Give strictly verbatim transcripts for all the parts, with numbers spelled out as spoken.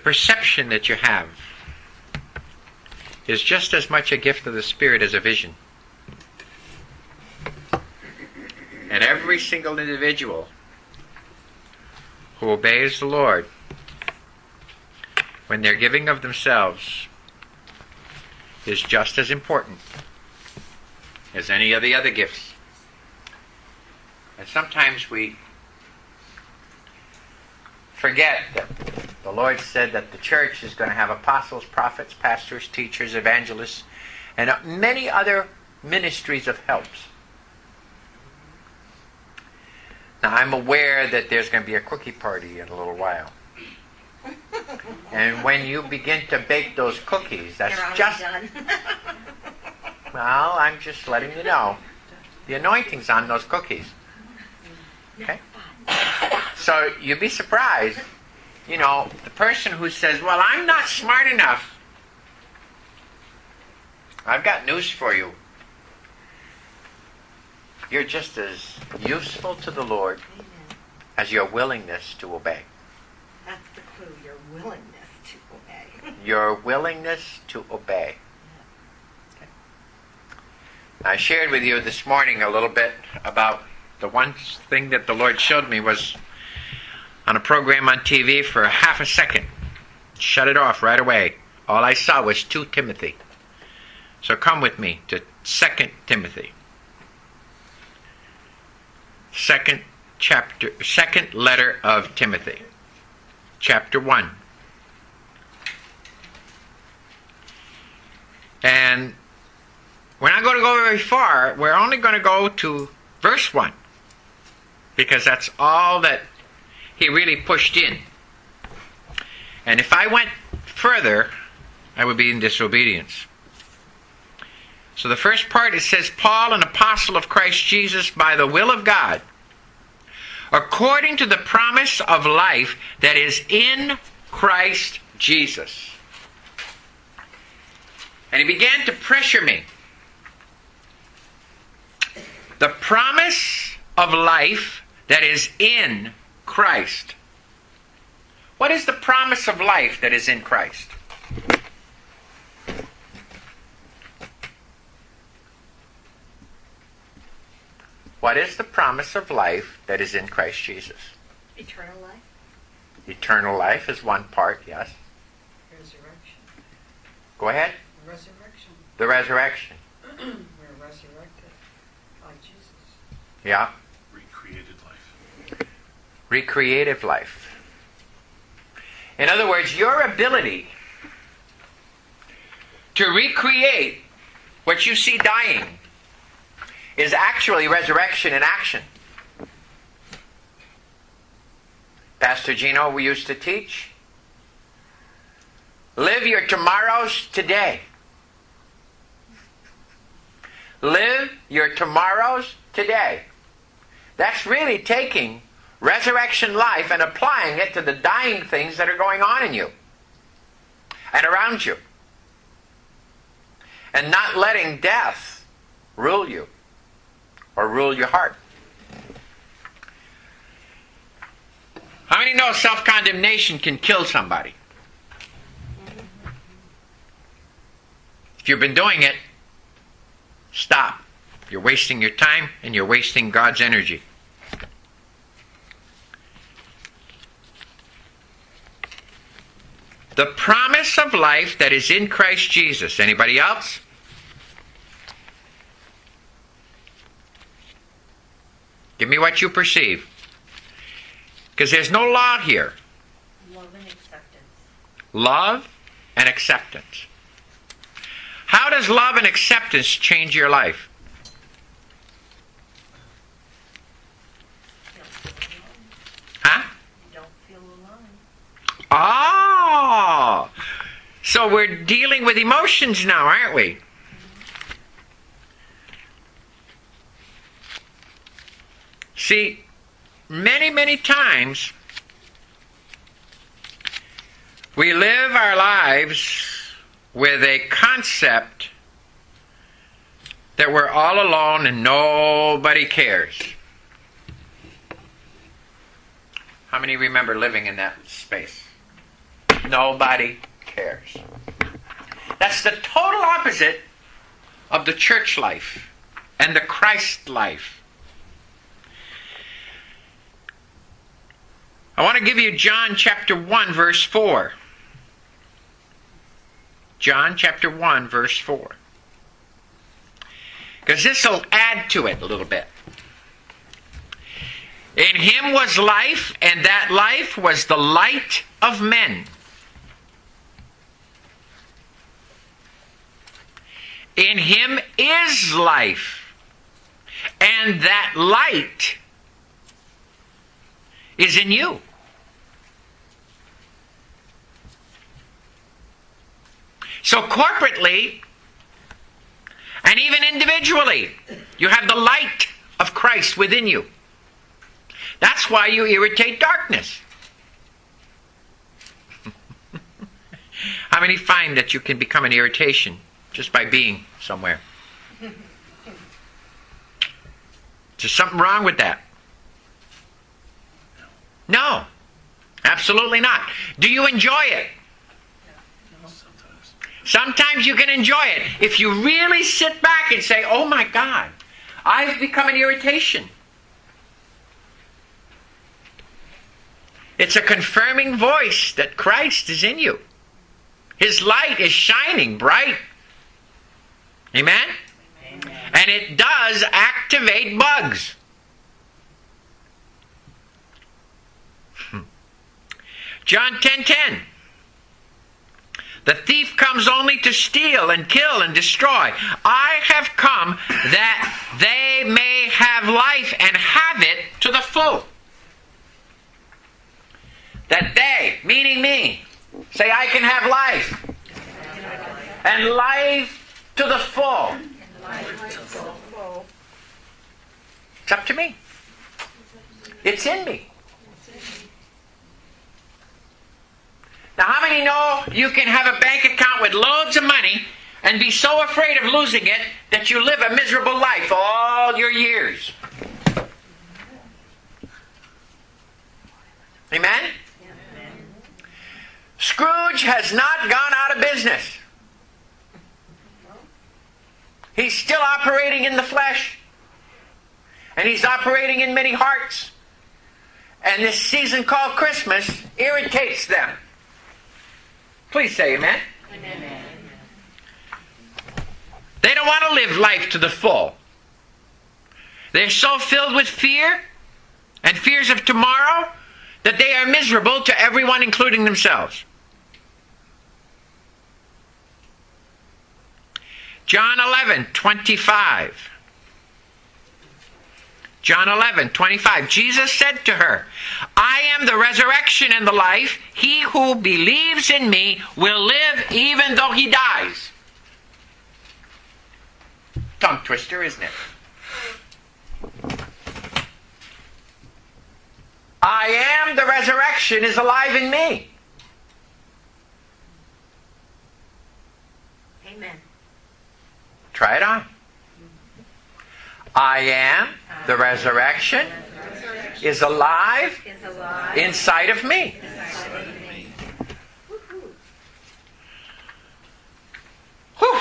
perception that you have is just as much a gift of the Spirit as a vision. And every single individual who obeys the Lord, when they're giving of themselves, is just as important as any of the other gifts. And sometimes we forget that the Lord said that the church is going to have apostles, prophets, pastors, teachers, evangelists, and many other ministries of helps. Now, I'm aware that there's going to be a cookie party in a little while. And when you begin to bake those cookies, that's just... done. Well, I'm just letting you know. The anointing's on those cookies. Okay? So you'd be surprised. You know, the person who says, well, I'm not smart enough. I've got news for you. You're just as useful to the Lord Amen. As your willingness to obey. That's the clue, your willingness to obey. Your willingness to obey. Okay. I shared with you this morning a little bit about the one thing that the Lord showed me was on a program on T V for half a second. Shut it off right away. All I saw was two Timothy. So come with me to Second Timothy. Second chapter, second letter of Timothy, chapter one. And we're not going to go very far. We're only going to go to verse one, because that's all that he really pushed in. And if I went further, I would be in disobedience. So the first part, it says, Paul, an apostle of Christ Jesus, by the will of God, according to the promise of life that is in Christ Jesus. And he began to pressure me. The promise of life that is in Christ. What is the promise of life that is in Christ? What is the promise of life that is in Christ Jesus? Eternal life. Eternal life is one part, yes. Resurrection. Go ahead. Resurrection. The resurrection. We're resurrected by Jesus. Yeah. Recreated life. Recreative life. In other words, your ability to recreate what you see dying is actually resurrection in action. Pastor Gino, we used to teach, live your tomorrows today. Live your tomorrows today. That's really taking resurrection life and applying it to the dying things that are going on in you and around you. And not letting death rule you or rule your heart. How many know self-condemnation can kill somebody? If you've been doing it, stop. You're wasting your time and you're wasting God's energy. The promise of life that is in Christ Jesus. Anybody else? Give me what you perceive. Because there's no law here. Love and acceptance. Love and acceptance. How does love and acceptance change your life? Huh? You don't feel alone. Oh! So we're dealing with emotions now, aren't we? See, many, many times we live our lives with a concept that we're all alone and nobody cares. How many remember living in that space? Nobody cares. That's the total opposite of the church life and the Christ life. I want to give you John chapter one, verse four. John chapter one, verse four. Because this will add to it a little bit. In him was life, and that life was the light of men. In him is life, and that light is in you. So corporately, and even individually, you have the light of Christ within you. That's why you irritate darkness. How many find that you can become an irritation just by being somewhere? Is something wrong with that? No, absolutely not. Do you enjoy it? Sometimes. Sometimes you can enjoy it if you really sit back and say, oh my God, I've become an irritation. It's a confirming voice that Christ is in you. His light is shining bright. Amen? Amen. And it does activate bugs. John ten ten. The thief comes only to steal and kill and destroy. I have come that they may have life and have it to the full. That they, meaning me, say I can have life. And life to the full. It's up to me. It's in me. Now, how many know you can have a bank account with loads of money and be so afraid of losing it that you live a miserable life all your years? Amen? Scrooge has not gone out of business. He's still operating in the flesh. And he's operating in many hearts. And this season called Christmas irritates them. Please say amen. Amen. They don't want to live life to the full. They're so filled with fear and fears of tomorrow that they are miserable to everyone, including themselves. John eleven twenty-five. John eleven twenty-five. Jesus said to her, I am the resurrection and the life. He who believes in me will live even though he dies. Tongue twister, isn't it? I am the resurrection is alive in me. Amen. Try it on. I am the resurrection is alive Is alive inside of me. inside of me. Whew.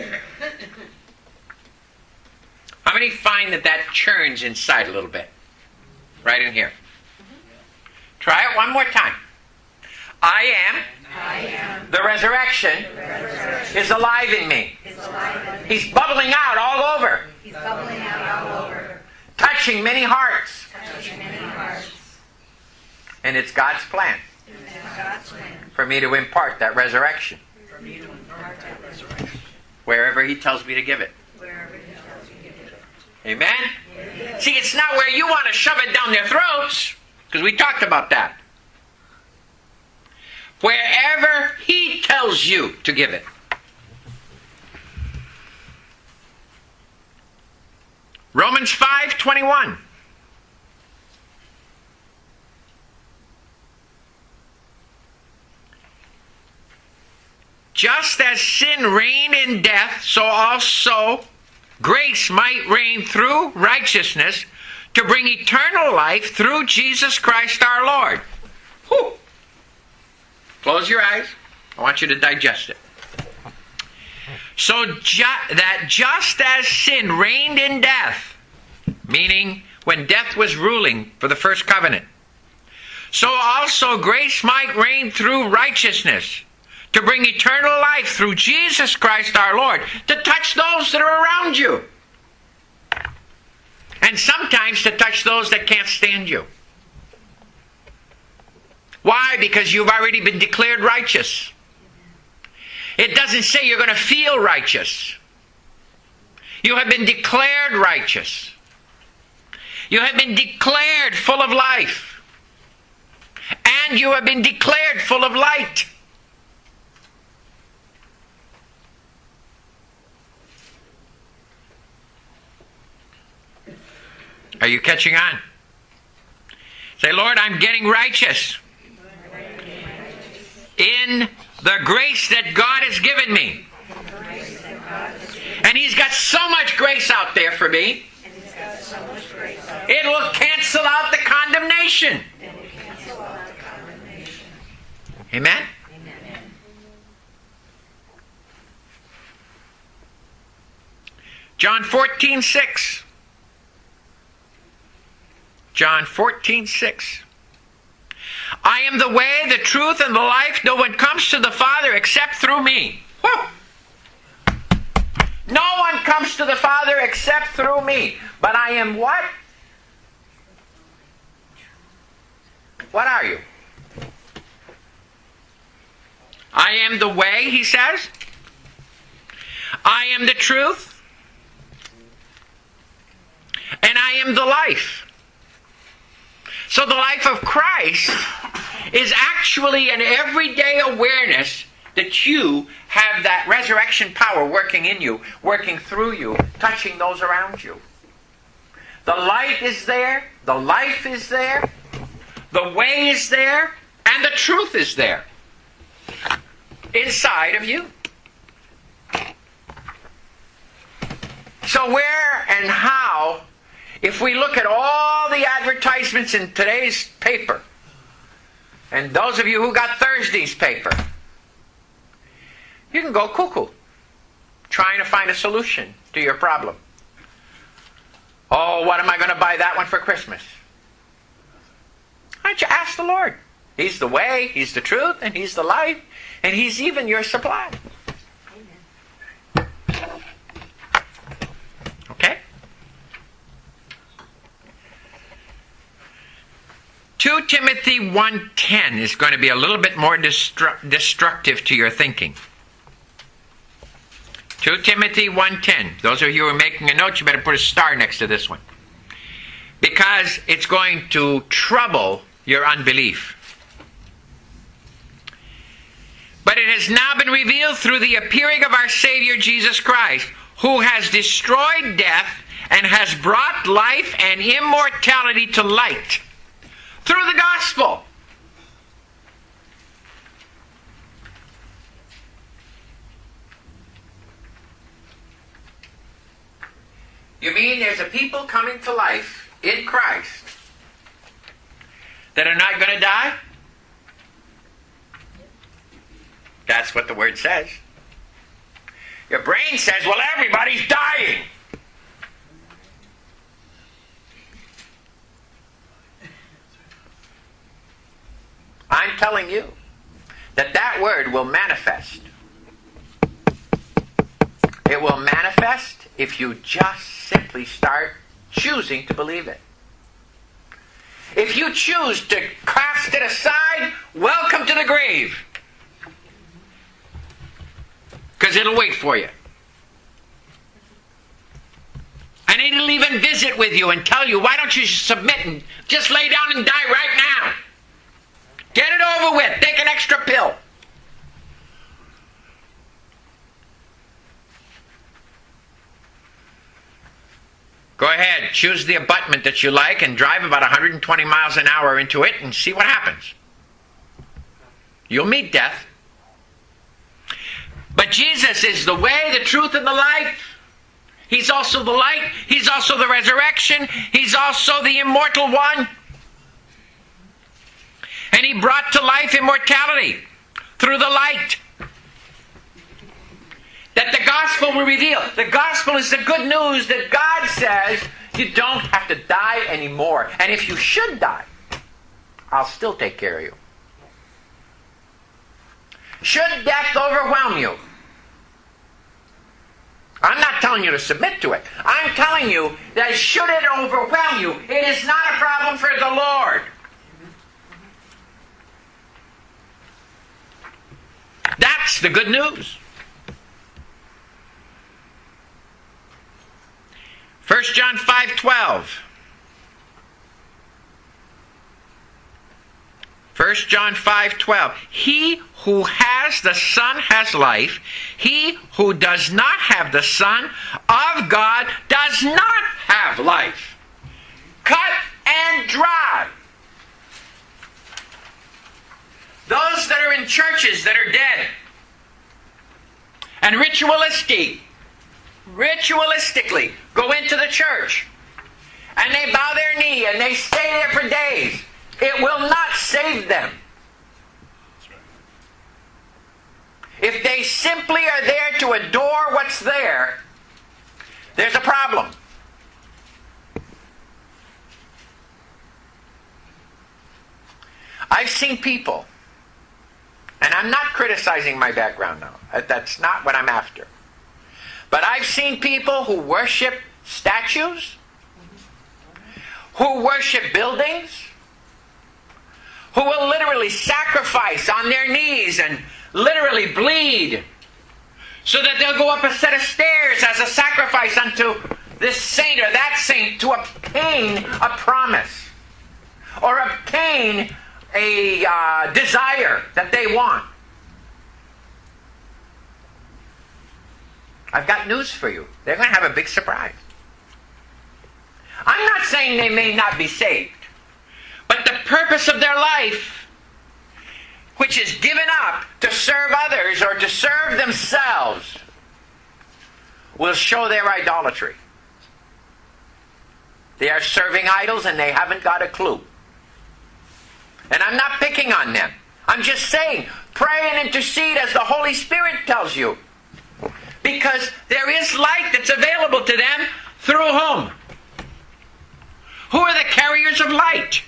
How many find that that churns inside a little bit? Right in here. Try it one more time. I am, I am the resurrection, the resurrection is alive in me. is alive in me. He's bubbling out all over, He's bubbling out all over, touching many hearts. touching many hearts. And it's God's plan And it's God's plan for me to impart that resurrection for me to impart that resurrection wherever He tells me to give it. wherever He tells me to give it. Amen? Amen. See, it's not where you want to shove it down their throats, because we talked about that. Wherever He tells you to give it. Romans five twenty-one. Just as sin reigned in death, so also grace might reign through righteousness to bring eternal life through Jesus Christ our Lord. Whew. Close your eyes. I want you to digest it. So ju- that just as sin reigned in death, meaning when death was ruling for the first covenant, so also grace might reign through righteousness, to bring eternal life through Jesus Christ our Lord, to touch those that are around you. And sometimes to touch those that can't stand you. Why? Because you've already been declared righteous. It doesn't say you're going to feel righteous. You have been declared righteous. You have been declared full of life. And you have been declared full of light. Are you catching on? Say, Lord, I'm getting righteous in the grace that God has given me. And He's got so much grace out there for me. It will cancel out the condemnation. Amen? John fourteen six. John fourteen six. I am the way, the truth, and the life. No one comes to the Father except through me. Whew. No one comes to the Father except through me. But I am what? What are you? I am the way, he says. I am the truth. And I am the life. So the life of Christ is actually an everyday awareness that you have that resurrection power working in you, working through you, touching those around you. The light is there, the life is there, the way is there, and the truth is there inside of you. So where and how, if we look at all the advertisements in today's paper, and those of you who got Thursday's paper, you can go cuckoo trying to find a solution to your problem. Oh, what am I going to buy that one for Christmas? Why don't you ask the Lord? He's the way, He's the truth, and He's the life, and He's even your supply. Okay? Second Timothy one ten is going to be a little bit more destru- destructive to your thinking. Second Timothy one ten. Those of you who are making a note, you better put a star next to this one. Because it's going to trouble your unbelief. But it has now been revealed through the appearing of our Savior Jesus Christ, who has destroyed death and has brought life and immortality to light through the gospel. You mean there's a people coming to life in Christ that are not going to die? That's what the Word says. Your brain says, well, everybody's dying. I'm telling you that that Word will manifest. It will manifest if you just simply start choosing to believe it. If you choose to cast it aside, welcome to the grave. Because it'll wait for you. And it'll even visit with you and tell you, why don't you submit and just lay down and die right now? Get it over with. Take an extra pill. Go ahead, choose the abutment that you like and drive about one hundred twenty miles an hour into it and see what happens. You'll meet death. But Jesus is the way, the truth, and the life. He's also the light. He's also the resurrection. He's also the immortal one. And He brought to life immortality. through the light. That the gospel will reveal. The gospel is the good news that God says you don't have to die anymore. And if you should die, I'll still take care of you. Should death overwhelm you? I'm not telling you to submit to it. I'm telling you that should it overwhelm you, it is not a problem for the Lord. That's the good news. First John five twelve. First John five twelve. He who has the Son has life. He who does not have the Son of God does not have life. Cut and dry. Those that are in churches that are dead and ritualistic, ritualistically go into the church and they bow their knee and they stay there for days, it will not save them. If they simply are there to adore what's there, there's a problem. I've seen people, and I'm not criticizing my background now. That's not what I'm after. But I've seen people who worship statues, who worship buildings, who will literally sacrifice on their knees and literally bleed so that they'll go up a set of stairs as a sacrifice unto this saint or that saint to obtain a promise or obtain a uh, desire that they want. I've got news for you. They're going to have a big surprise. I'm not saying they may not be saved, but the purpose of their life, which is given up to serve others or to serve themselves, will show their idolatry. They are serving idols and they haven't got a clue. And I'm not picking on them. I'm just saying, pray and intercede as the Holy Spirit tells you. Because there is light that's available to them through whom? Who are the carriers of light?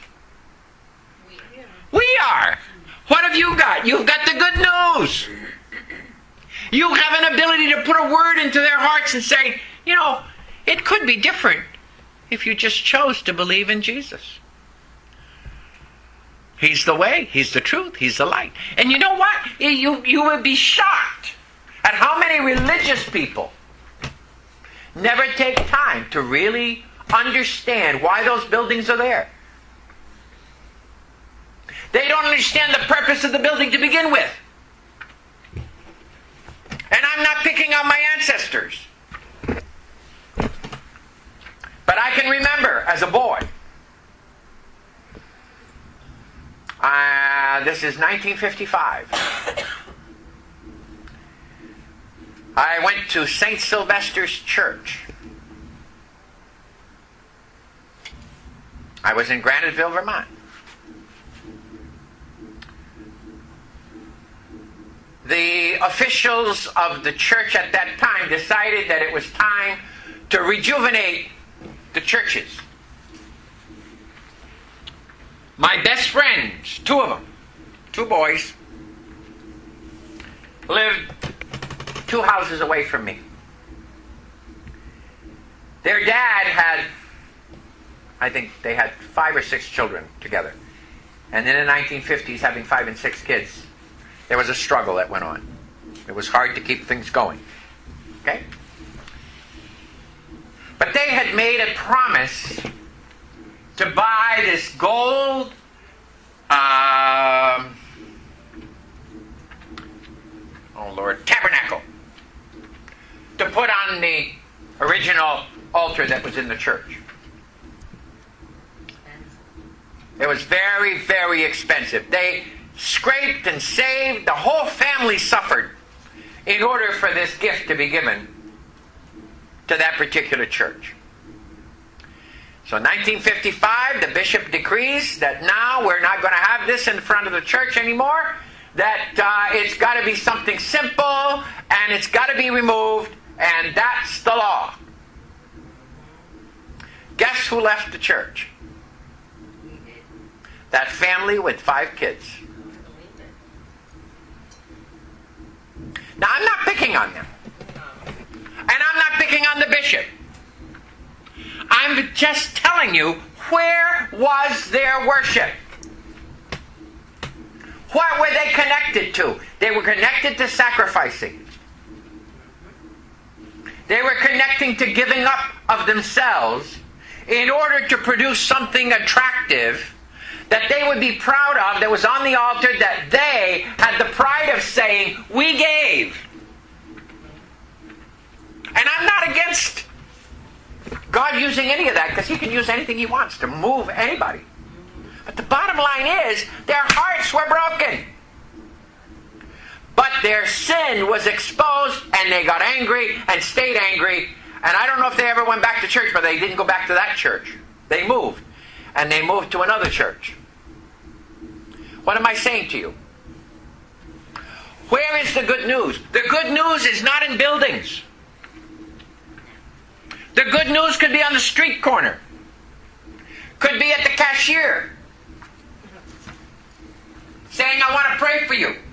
We are. What have you got? You've got the good news. You have an ability to put a word into their hearts and say, you know, it could be different if you just chose to believe in Jesus. He's the way, He's the truth, He's the light. And you know what? You, you would be shocked at how many religious people never take time to really understand why those buildings are there. They don't understand the purpose of the building to begin with. And I'm not picking on my ancestors. But I can remember as a boy, uh, this is nineteen fifty-five, I went to Saint Sylvester's Church. I was in Graniteville, Vermont. The officials of the church at that time decided that it was time to rejuvenate the churches. My best friends, two of them, two boys, lived two houses away from me. Their dad had, I think they had five or six children together. And in the nineteen fifties, having five and six kids, there was a struggle that went on. It was hard to keep things going. Okay? But they had made a promise to buy this gold uh, oh Lord, tabernacle to put on the original altar that was in the church. It was very, very expensive. They scraped and saved. The whole family suffered in order for this gift to be given to that particular church. So nineteen fifty-five, the bishop decrees that now we're not going to have this in front of the church anymore. that uh, it's got to be something simple and it's got to be removed, and that's the law. Guess who left the church? That family with five kids. Now, I'm not picking on them. And I'm not picking on the bishop. I'm just telling you, where was their worship? What were they connected to? They were connected to sacrificing. They were connecting to giving up of themselves in order to produce something attractive that they would be proud of, that was on the altar, that they had the pride of saying, we gave. And I'm not against God using any of that, because He can use anything He wants to move anybody. But the bottom line is, their hearts were broken. But their sin was exposed, and they got angry and stayed angry. And I don't know if they ever went back to church, but they didn't go back to that church. They moved. And they moved to another church. What am I saying to you? Where is the good news? The good news is not in buildings. The good news could be on the street corner. Could be at the cashier. Saying, I want to pray for you.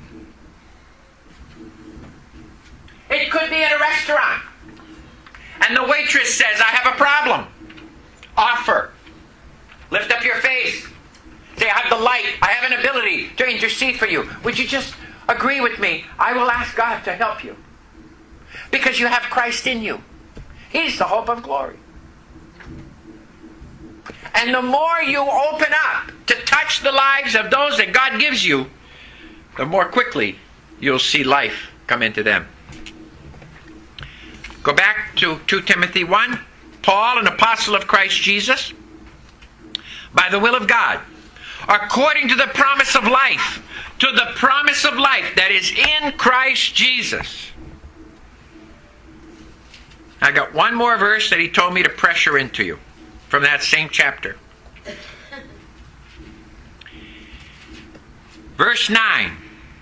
It could be at a restaurant. And the waitress says, I have a problem. Offer. Lift up your face. Say, I have the light. I have an ability to intercede for you. Would you just agree with me? I will ask God to help you. Because you have Christ in you. He's the hope of glory. And the more you open up to touch the lives of those that God gives you, the more quickly you'll see life come into them. Go back to Second Timothy one. Paul, an apostle of Christ Jesus, by the will of God, according to the promise of life, to the promise of life that is in Christ Jesus. I got one more verse that he told me to pressure into you from that same chapter. Verse nine.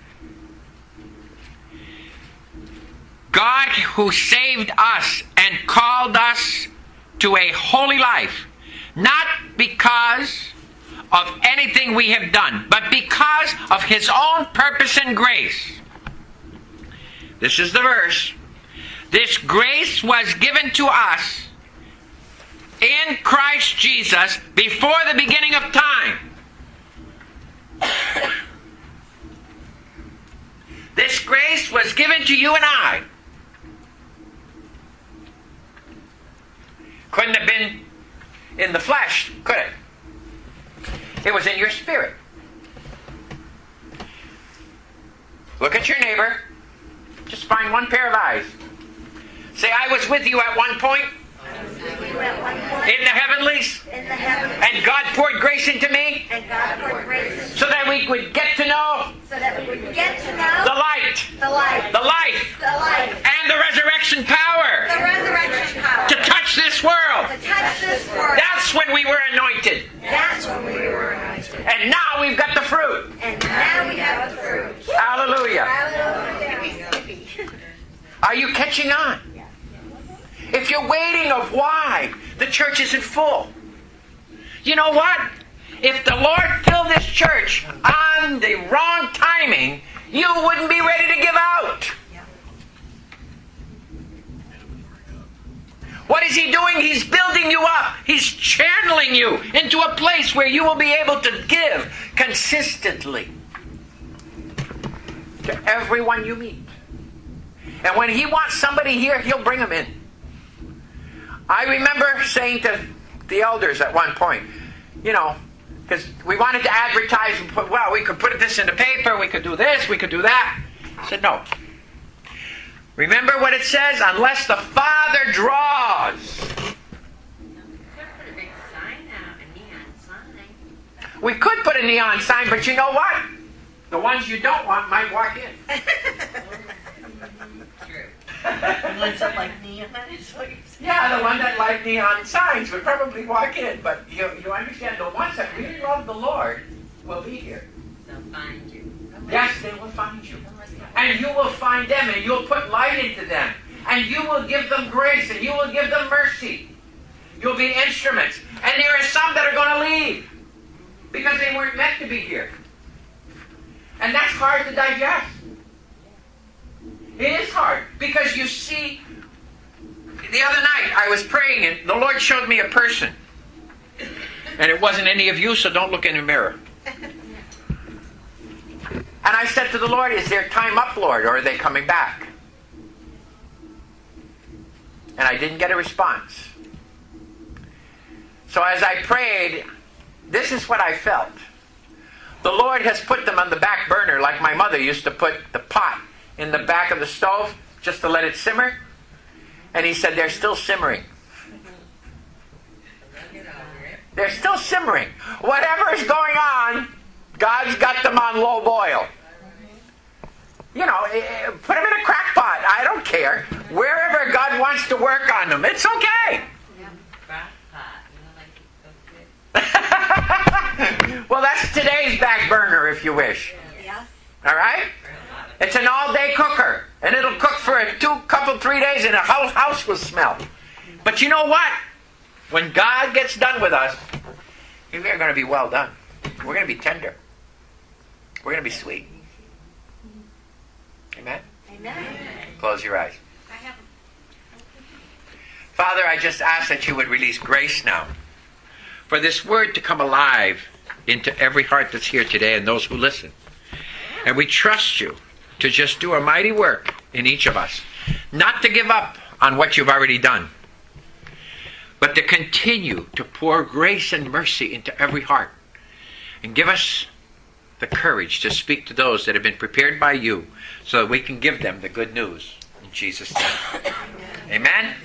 God who saved us and called us to a holy life, not because of anything we have done, but because of His own purpose and grace. This is the verse. This grace was given to us in Christ Jesus before the beginning of time. This grace was given to you and I. Couldn't have been in the flesh, could it? It was in your spirit. Look at your neighbor. Just find one pair of eyes. Say, I was with you at one point. In the heavenlies. In the heavens. And God poured grace into me. And God poured grace into so that we would get to know. So that we would get to know. The light. The light. The life. The life. And the resurrection power. The resurrection power. To touch this world. To touch this world. That's when we were anointed. That's when we were anointed. And now we've got the fruit. And now we have the fruit. Hallelujah. Hallelujah. Are you catching on? If you're waiting of why the church isn't full, you know what? If the Lord filled this church on the wrong timing, you wouldn't be ready to give out. What is He doing? He's building you up. He's channeling you into a place where you will be able to give consistently to everyone you meet. And when He wants somebody here, He'll bring them in. I remember saying to the elders at one point, you know, because we wanted to advertise and put, well, we could put this in the paper, we could do this, we could do that. I said, no. Remember what it says? Unless the Father draws. We could put a neon sign, but you know what? The ones you don't want might walk in. The ones that like neon, is what you're saying? Yeah, the one that like neon signs would probably walk in, but you you understand, the ones that really love the Lord will be here. They'll find you. Yes, they will find you. And you will find them, and you'll put light into them. And you will give them grace, and you will give them mercy. You'll be instruments. And there are some that are going to leave because they weren't meant to be here. And that's hard to digest. It is hard because you see, the other night I was praying and the Lord showed me a person. And it wasn't any of you, so don't look in the mirror. And I said to the Lord, is their time up, Lord, or are they coming back? And I didn't get a response. So as I prayed, this is what I felt. The Lord has put them on the back burner like my mother used to put the pot in the back of the stove just to let it simmer. And he said, they're still simmering. They're still simmering. Whatever is going on, God's got them on low boil. You know, put them in a crack pot. I don't care. Wherever God wants to work on them, it's okay. Well, that's today's back burner, if you wish. Yes. All right? It's an all-day cooker. And it'll cook for a two, couple, three days, and the whole house will smell. But you know what? When God gets done with us, we're going to be well done. We're going to be tender. We're going to be sweet. Amen? Amen. Close your eyes. I have. Father, I just ask that you would release grace now for this word to come alive into every heart that's here today and those who listen. And we trust you to just do a mighty work in each of us. Not to give up on what you've already done, but to continue to pour grace and mercy into every heart. And give us the courage to speak to those that have been prepared by you so that we can give them the good news. In Jesus' name. Amen?